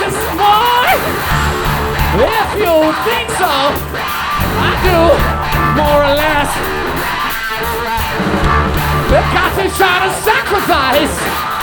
just more. If you think so, I do, more or less. The Catholics try to sacrifice